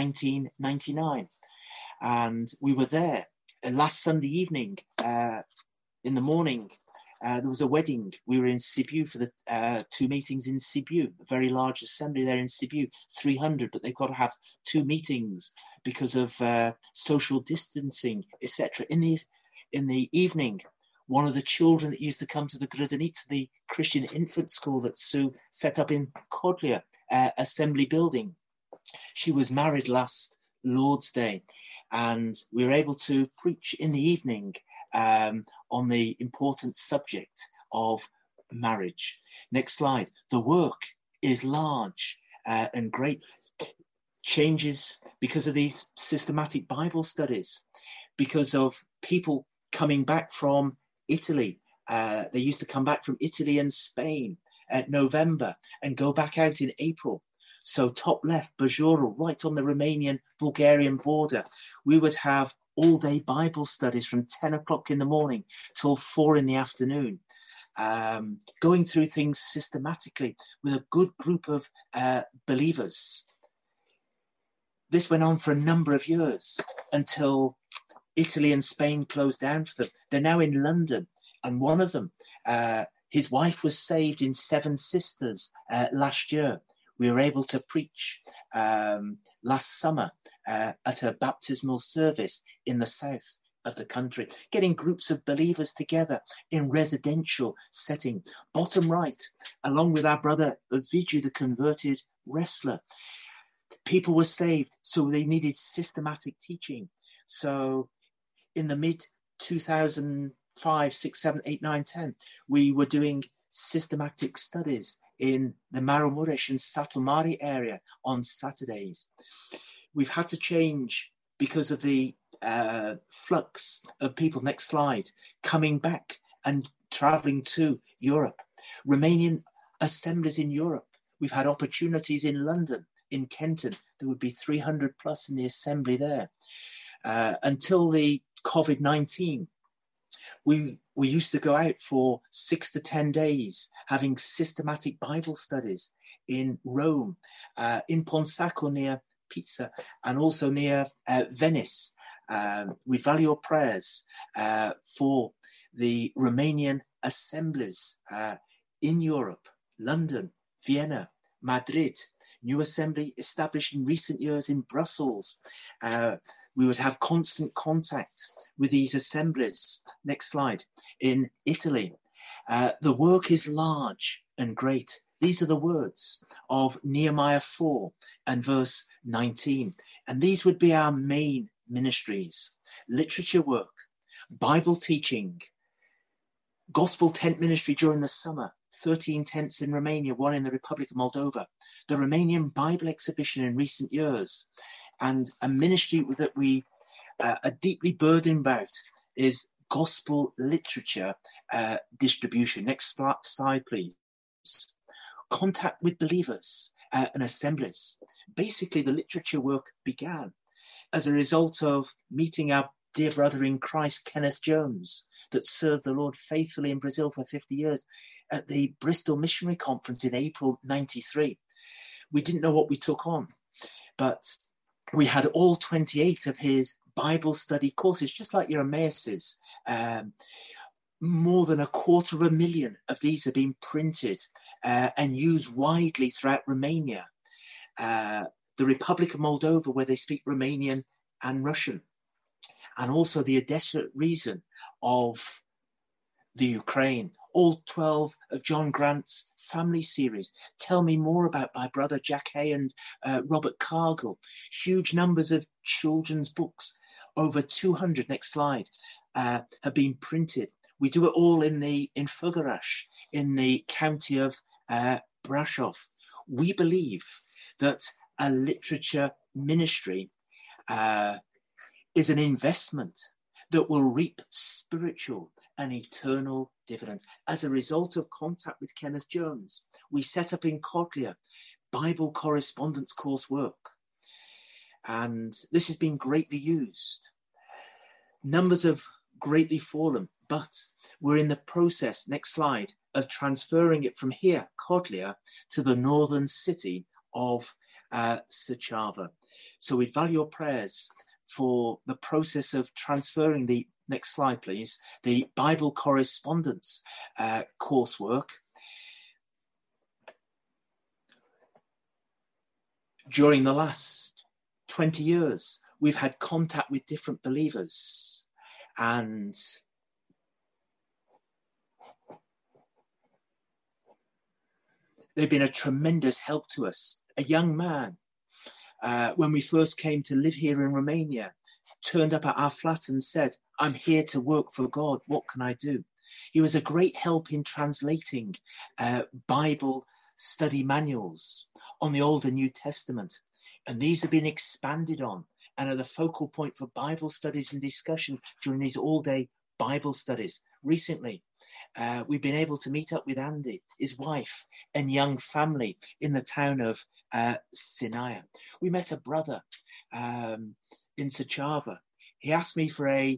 1999. And we were there last Sunday evening, in the morning. There was a wedding. We were in Sibiu for the 2 meetings in Sibiu, a very large assembly there in Sibiu, 300, but they've got to have 2 meetings because of social distancing, etc. In the evening, one of the children that used to come to the Grădinița, the Christian infant school that Sue set up in Codlia assembly building, she was married last Lord's Day, and we were able to preach in the evening on the important subject of marriage. Next slide. The work is large and great. Changes because of these systematic Bible studies, because of people coming back from Italy. They used to come back from Italy and Spain at November and go back out in April. So top left, Bajura, right on the Romanian-Bulgarian border. We would have all-day Bible studies from 10 o'clock in the morning till 4 in the afternoon, going through things systematically with a good group of believers. This went on for a number of years until Italy and Spain closed down for them. They're now in London, and one of them, his wife was saved in Seven Sisters last year. We were able to preach last summer at a baptismal service in the south of the country, getting groups of believers together in residential setting. Bottom right, along with our brother Viju, the converted wrestler. People were saved, so they needed systematic teaching. So in the mid 2005, 6, 7, 8, 9, 10, we were doing systematic studies in the Maramuresh and Satomari area on Saturdays. We've had to change because of the flux of people, next slide, coming back and traveling to Europe. Romanian assemblies in Europe. We've had opportunities in London, in Kenton. There would be 300 plus in the assembly there. Until the COVID-19, we used to go out for 6 to 10 days having systematic Bible studies in Rome, in Ponsacco near Pisa, and also near Venice. We value your prayers for the Romanian assemblies in Europe, London, Vienna, Madrid. New assembly established in recent years in Brussels. We would have constant contact with these assemblies. Next slide. In Italy, the work is large and great. These are the words of Nehemiah 4 and verse 19. And these would be our main ministries: literature work, Bible teaching, gospel tent ministry during the summer, 13 tents in Romania, 1 in the Republic of Moldova, the Romanian Bible exhibition in recent years, and a ministry that we are deeply burdened about is gospel literature distribution. Next slide, please. Contact with believers and assemblies. Basically, the literature work began as a result of meeting our dear brother in Christ, Kenneth Jones, that served the Lord faithfully in Brazil for 50 years at the Bristol Missionary Conference in April 93. We didn't know what we took on, but we had all 28 of his Bible study courses, just like your Emmaus's. More than 250,000 of these have been printed and used widely throughout Romania, the Republic of Moldova, where they speak Romanian and Russian, and also the Odessa region of the Ukraine. All 12 of John Grant's family series. Tell me more about my brother Jack Hay and Robert Cargill. Huge numbers of children's books, over 200, next slide, have been printed. We do it all in Făgăraș, in the county of Brașov. We believe that a literature ministry is an investment that will reap spiritual and eternal dividends. As a result of contact with Kenneth Jones, we set up in Kotlia Bible correspondence course work, and this has been greatly used. Numbers have greatly fallen, but we're in the process, next slide, of transferring it from here, Kotlia, to the northern city of Suceava. So we value your prayers for the process of transferring the, next slide please, the Bible correspondence coursework. During the last 20 years, we've had contact with different believers, and they've been a tremendous help to us. A young man, when we first came to live here in Romania, turned up at our flat and said, "I'm here to work for God. What can I do?" He was a great help in translating Bible study manuals on the Old and New Testament. And these have been expanded on and are the focal point for Bible studies and discussion during these all-day Bible studies. Recently, we've been able to meet up with Andy, his wife, and young family in the town of Sinaia. We met a brother in Suceava. He asked me for a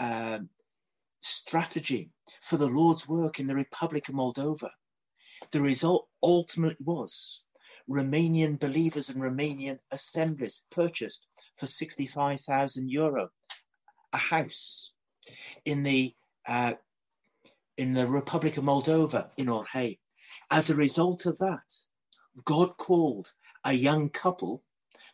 strategy for the Lord's work in the Republic of Moldova. The result ultimately was Romanian believers and Romanian assemblies purchased for €65,000 a house in the Republic of Moldova in Orhei. As a result of that, God called a young couple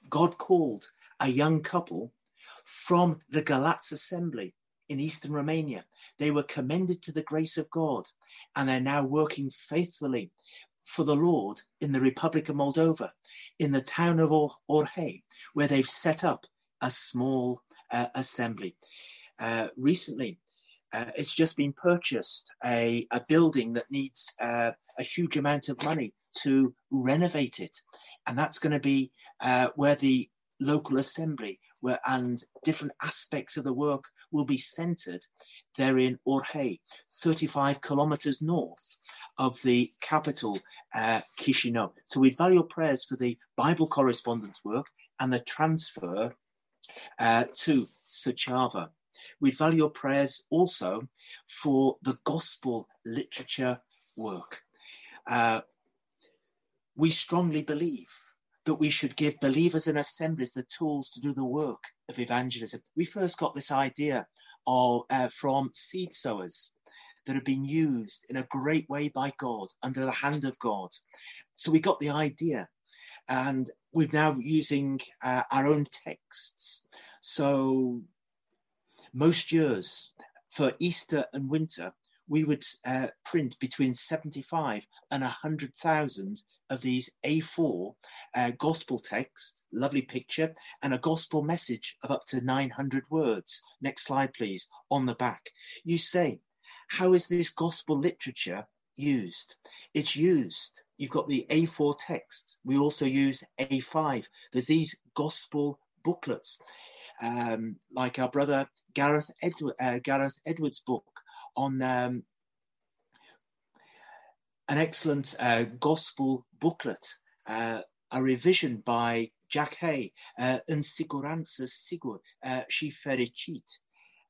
from the Galați assembly in eastern Romania. They were commended to the grace of God, and they're now working faithfully for the Lord in the Republic of Moldova, in the town of Orhei, where they've set up a small assembly. Recently, it's just been purchased, a building that needs a huge amount of money to renovate it. And that's going to be where the local assembly and different aspects of the work will be centered there in Orhei, 35 kilometers north of the capital, Chișinău. So we value prayers for the Bible correspondence work and the transfer to Suceava. We value your prayers also for the gospel literature work. We strongly believe that we should give believers and assemblies the tools to do the work of evangelism. We first got this idea from seed sowers that have been used in a great way by God, under the hand of God. So we got the idea, and we're now using our own texts. So most years for Easter and winter, we would print between 75 and 100,000 of these A4 gospel text, lovely picture, and a gospel message of up to 900 words. Next slide, please, on the back. You say, how is this gospel literature used? It's used. You've got the A4 text. We also use A5. There's these gospel booklets, like our brother Gareth Edwards' book on an excellent gospel booklet, a revision by Jack Hay, În siguranță sigur și fericit.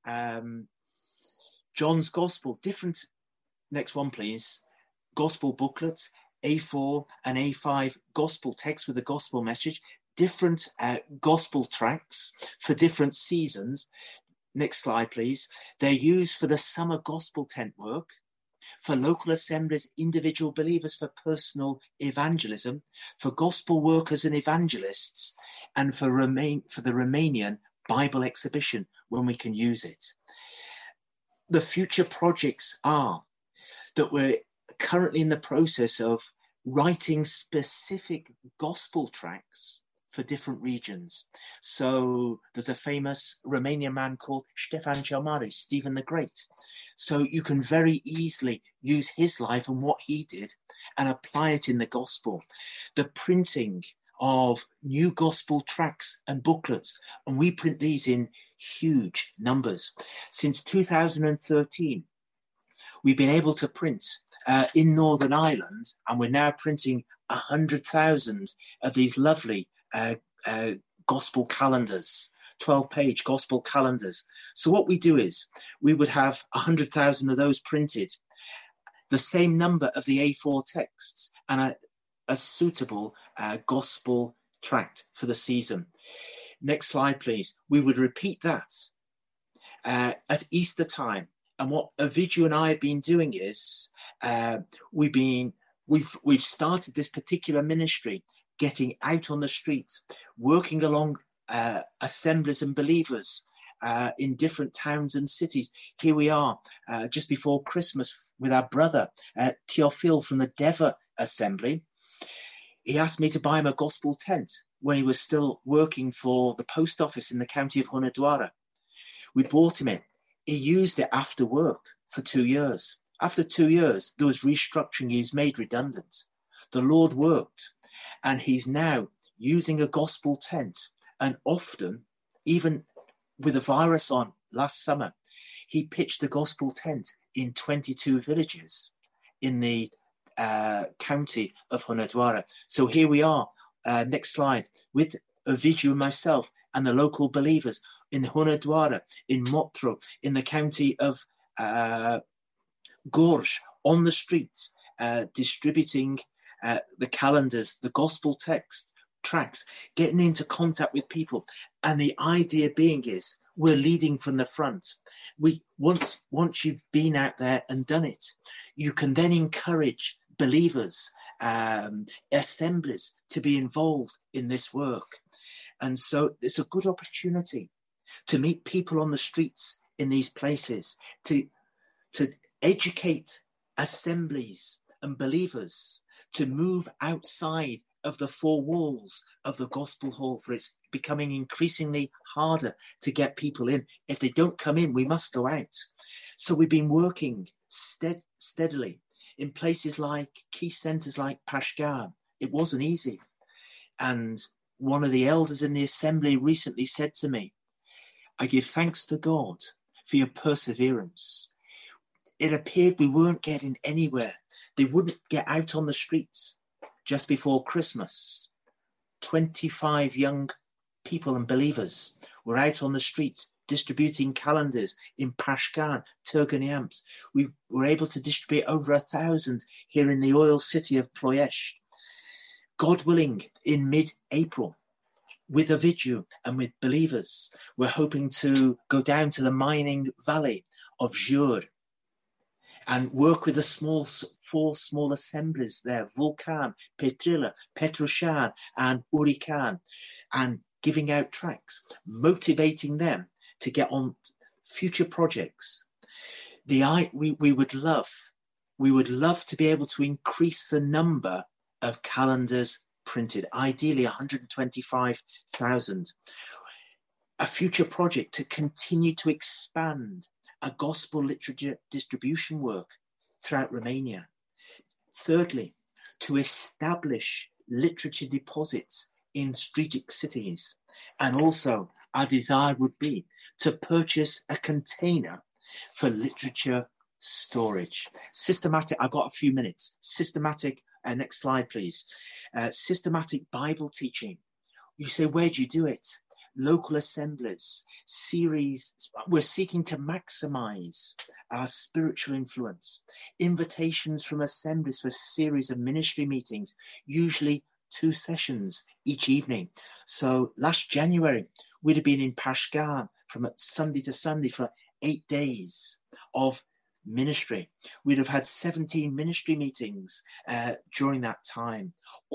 John's Gospel, different, next one please, gospel booklets, A4 and A5 gospel text with a gospel message, different gospel tracts for different seasons. Next slide, please. They're used for the summer gospel tent work, for local assemblies, individual believers, for personal evangelism, for gospel workers and evangelists, and for the Romanian Bible exhibition when we can use it. The future projects are that we're currently in the process of writing specific gospel tracts for different regions. So there's a famous Romanian man called Ștefan cel Mare, Stephen the Great. So you can very easily use his life and what he did and apply it in the gospel. The printing of new gospel tracts and booklets, and we print these in huge numbers. Since 2013, we've been able to print in Northern Ireland, and we're now printing 100,000 of these lovely gospel calendars, 12-page gospel calendars. So what we do is we would have 100,000 of those printed, the same number of the A4 texts, and a suitable gospel tract for the season. Next slide, please. We would repeat that at Easter time. And what Ovidiu and I have been doing is we've started this particular ministry, getting out on the streets, working along assemblies and believers in different towns and cities. Here we are just before Christmas with our brother Teofil from the Deva assembly. He asked me to buy him a gospel tent when he was still working for the post office in the county of Hunedoara. We bought him it. He used it after work for 2 years. After 2 years, there was restructuring. He was made redundant. The Lord worked, and he's now using a gospel tent. And often, even with a virus on last summer, he pitched the gospel tent in 22 villages in the county of Hunedoara. So here we are, next slide, with Ovidiu and myself and the local believers in Hunedoara, in Motru, in the county of Gorj, on the streets, distributing the calendars, the gospel text, tracks, getting into contact with people. And the idea being is we're leading from the front. Once you've been out there and done it, you can then encourage believers, assemblies to be involved in this work. And so it's a good opportunity to meet people on the streets in these places, to educate assemblies and believers to move outside of the four walls of the gospel hall, for it's becoming increasingly harder to get people in. If they don't come in, we must go out. So we've been working steadily in places like key centres like Pashgar. It wasn't easy. And one of the elders in the assembly recently said to me, I give thanks to God for your perseverance. It appeared we weren't getting anywhere. They wouldn't get out on the streets. Just before Christmas, 25 young people and believers were out on the streets distributing calendars in Pashkan, Turganiamps. We were able to distribute over 1,000 here in the oil city of Ploiești. God willing, in mid-April, with a video and with believers, we're hoping to go down to the mining valley of Jur and work with the four small assemblies there, Vulcan, Petrila, Petrușan, and Urican, and giving out tracts, motivating them to get on future projects. We would love to be able to increase the number of calendars printed, ideally 125,000. A future project to continue to expand a gospel literature distribution work throughout Romania. Thirdly, to establish literature deposits in strategic cities. And also our desire would be to purchase a container for literature storage. Systematic, I've got a few minutes. Systematic, next slide please. Systematic Bible teaching. You say, where do you do it? Local assemblies, series. We're seeking to maximize our spiritual influence. Invitations from assemblies for a series of ministry meetings, usually 2 sessions each evening. So last January, we'd have been in Pashgar from Sunday to Sunday for 8 days of ministry. We'd have had 17 ministry meetings during that time.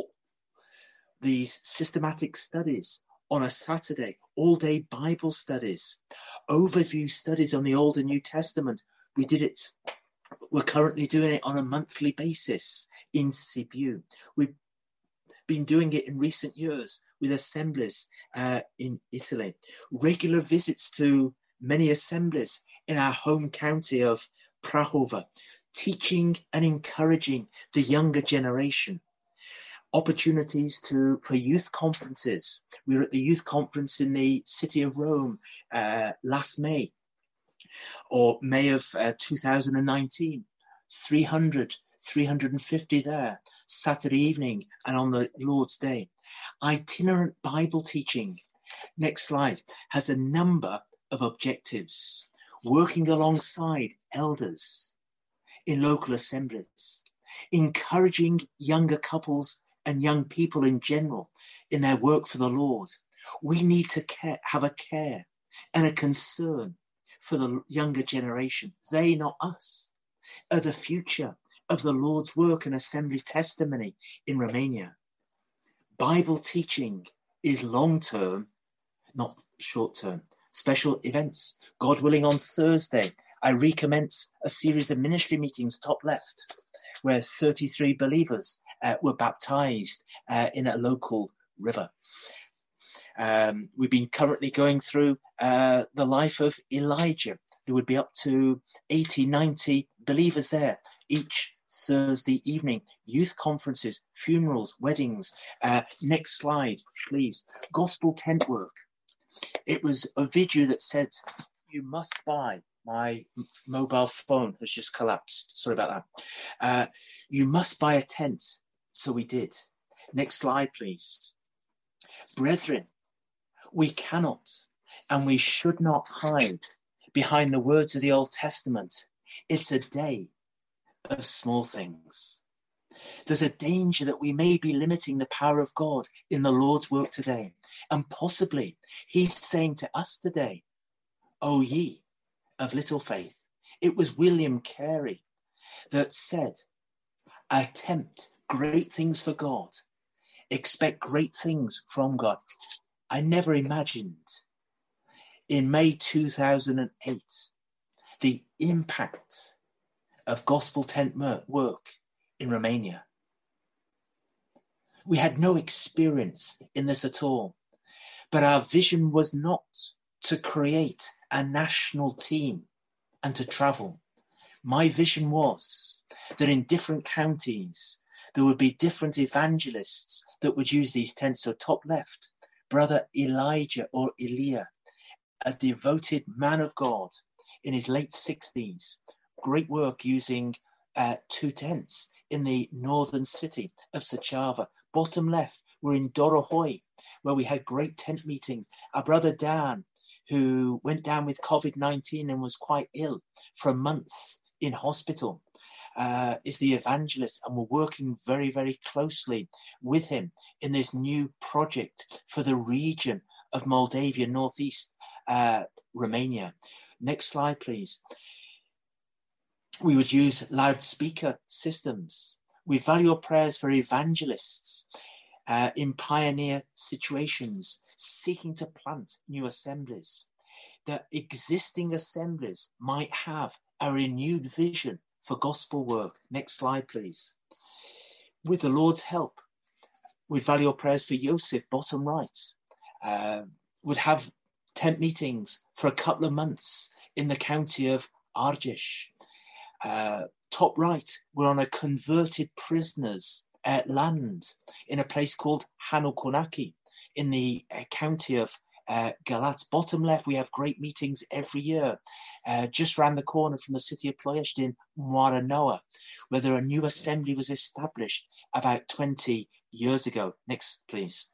These systematic studies on a Saturday, all-day Bible studies, overview studies on the Old and New Testament. We did it. We're currently doing it on a monthly basis in Sibiu. We've been doing it in recent years with assemblies in Italy. Regular visits to many assemblies in our home county of Prahova, teaching and encouraging the younger generation. Opportunities for youth conferences. We were at the youth conference in the city of Rome last May, or May of 2019. 350 there, Saturday evening and on the Lord's Day. Itinerant Bible teaching, next slide, has a number of objectives. Working alongside elders in local assemblies, encouraging younger couples and young people in general in their work for the Lord. We need to have a care and a concern for the younger generation. They, not us, are the future of the Lord's work and assembly testimony in Romania. Bible teaching is long-term, not short-term. Special events. God willing, on Thursday, I recommence a series of ministry meetings, top left, where 33 believers were baptized in a local river. We've been currently going through the life of Elijah. There would be up to 80, 90 believers there each Thursday evening. Youth conferences, funerals, weddings. Next slide, please. Gospel tent work. It was a video that said, you must buy. My mobile phone has just collapsed. Sorry about that. You must buy a tent. So we did. Next slide, please. Brethren, we cannot and we should not hide behind the words of the Old Testament. It's a day of small things. There's a danger that we may be limiting the power of God in the Lord's work today. And possibly he's saying to us today, O ye of little faith. It was William Carey that said, attempt great things for God. Expect great things from God. I never imagined in May 2008 the impact of gospel tent work in Romania. We had no experience in this at all, but our vision was not to create a national team and to travel. My vision was that in different counties, there would be different evangelists that would use these tents. So top left, Brother Elijah or Elia, a devoted man of God in his late 60s, great work using 2 tents in the northern city of Suceava. Bottom left, we're in Dorohoi, where we had great tent meetings. Our brother Dan, who went down with COVID-19 and was quite ill for a month in hospital, is the evangelist, and we're working very, very closely with him in this new project for the region of Moldavia, northeast Romania. Next slide, please. We would use loudspeaker systems. We value our prayers for evangelists in pioneer situations, seeking to plant new assemblies. The existing assemblies might have a renewed vision for gospel work. Next slide, please. With the Lord's help, we'd value our prayers for Joseph, bottom right. Would have tent meetings for a couple of months in the county of Argeș. Top right, we're on a converted prisoners land in a place called Hanukunaki in the county of Galați. Bottom left, we have great meetings every year just around the corner from the city of Ploiești in Moara Noa, where a new assembly was established about 20 years ago. Next, please.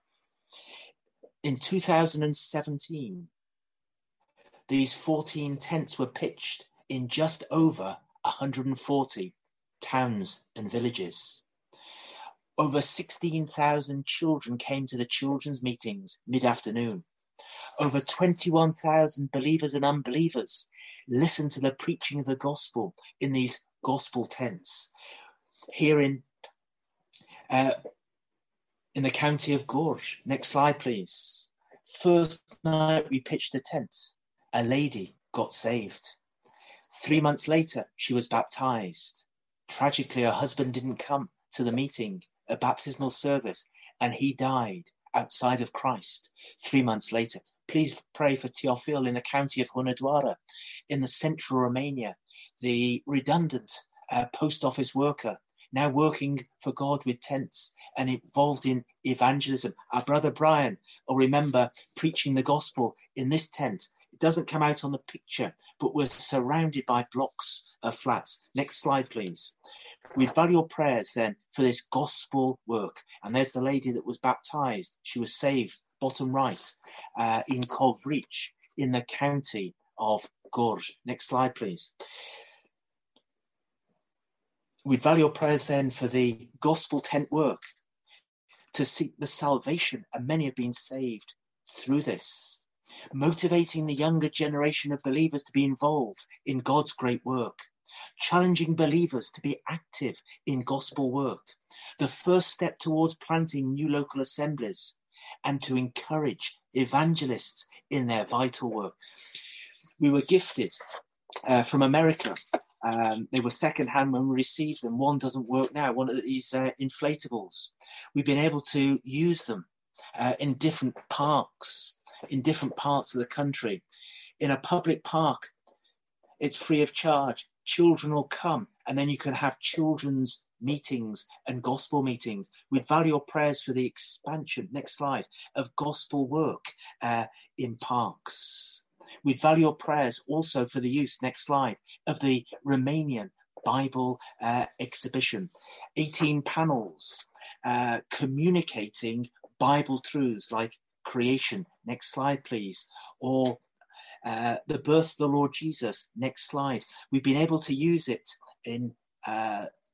In 2017, these 14 tents were pitched in just over 140 towns and villages. Over 16,000 children came to the children's meetings mid-afternoon. Over 21,000 believers and unbelievers listened to the preaching of the gospel in these gospel tents. Here in the county of Gorj. Next slide, please. First night we pitched a tent. A lady got saved. 3 months later, she was baptized. Tragically, her husband didn't come to the meeting, a baptismal service, and he died outside of Christ 3 months later. Please pray for Teofil in the county of Hunedoara, in the central Romania, the redundant post office worker, now working for God with tents and involved in evangelism. Our brother Brian will remember preaching the gospel in this tent. It doesn't come out on the picture, but we're surrounded by blocks of flats. Next slide, please. We value your prayers then for this gospel work. And there's the lady that was baptized. She was saved, bottom right, in Kovric, in the county of Gorj. Next slide, please. We value your prayers then for the gospel tent work to seek the salvation, and many have been saved through this. Motivating the younger generation of believers to be involved in God's great work. Challenging believers to be active in gospel work. The first step towards planting new local assemblies and to encourage evangelists in their vital work. We were gifted from America. They were secondhand when we received them. One doesn't work now, one of these inflatables. We've been able to use them in different parks, in different parts of the country. In a public park, it's free of charge. Children will come, and then you can have children's meetings and gospel meetings. We value your prayers for the expansion, next slide, of gospel work in parks. We value your prayers also for the use, next slide, of the Romanian Bible exhibition. 18 panels communicating Bible truths like creation, next slide please, or the birth of the Lord Jesus, next slide. We've been able to use it in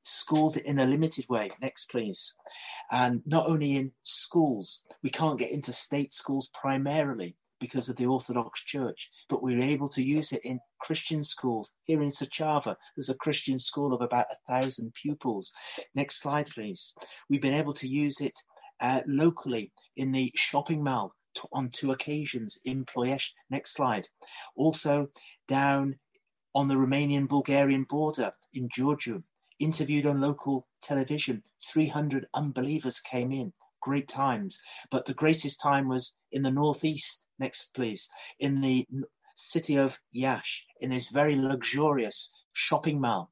schools in a limited way. Next, please. And not only in schools, we can't get into state schools primarily because of the Orthodox Church, but we're able to use it in Christian schools. Here in Suceava, there's a Christian school of about 1,000 pupils. Next slide, please. We've been able to use it locally in the shopping mall on 2 occasions in Ploiești. Next slide. Also down on the Romanian-Bulgarian border in Giurgiu, interviewed on local television. 300 unbelievers came in. Great times. But the greatest time was in the northeast. Next, please. In the city of Iași, in this very luxurious shopping mall.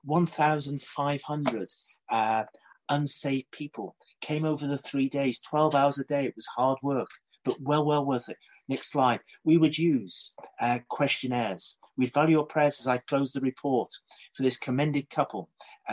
1,500 unsaved people came over the 3 days, 12 hours a day. It was hard work, but well worth it. Next slide. We would use questionnaires. We'd value your prayers as I close the report for this commended couple,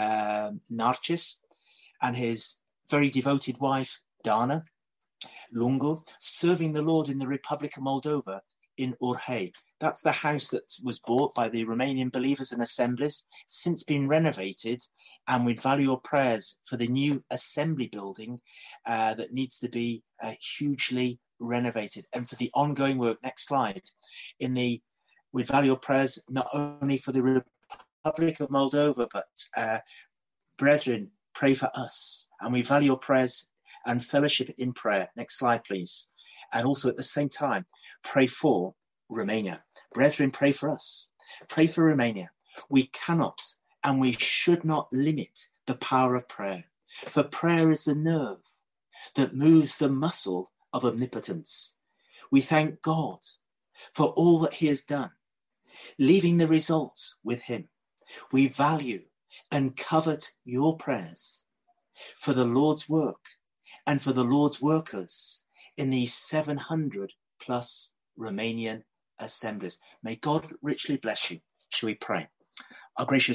Narcis and his very devoted wife, Dana Lungu, serving the Lord in the Republic of Moldova in Orhei. That's the house that was bought by the Romanian Believers and Assemblies, since been renovated, and we'd value your prayers for the new assembly building that needs to be hugely renovated, and for the ongoing work. Next slide. We'd value your prayers not only for the Republic of Moldova, but brethren, pray for us, and we value your prayers and fellowship in prayer. Next slide, please. And also at the same time, pray for Romania. Brethren, pray for us. Pray for Romania. We cannot and we should not limit the power of prayer, for prayer is the nerve that moves the muscle of omnipotence. We thank God for all that he has done, leaving the results with him. We value and covet your prayers for the Lord's work and for the Lord's workers in these 700 plus Romanian assemblies. May God richly bless you. Shall we pray? Our gracious